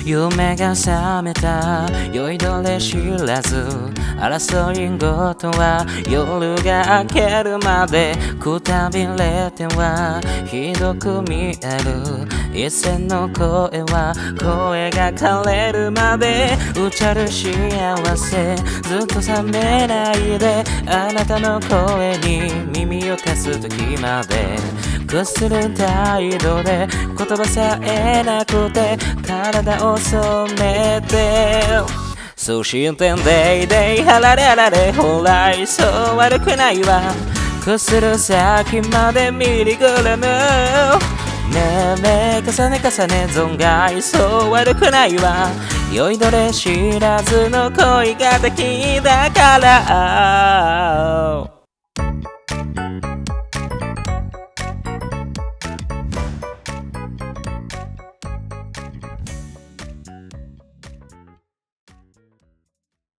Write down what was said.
夢が覚めた酔いどれ知らず争いごとは夜が明けるまでくたびれてはひどく見える一線の声は声が枯れるまでうちゃる幸せずっと冷めないであなたの声に耳を貸す時までくする態度で言葉さえなくて体を染めてそしてデイデイハラレハラレほらそう悪くないわくする先までミリグラムねえねえ重ね重ね存外そう悪くないわ酔いどれ知らずの恋ができだから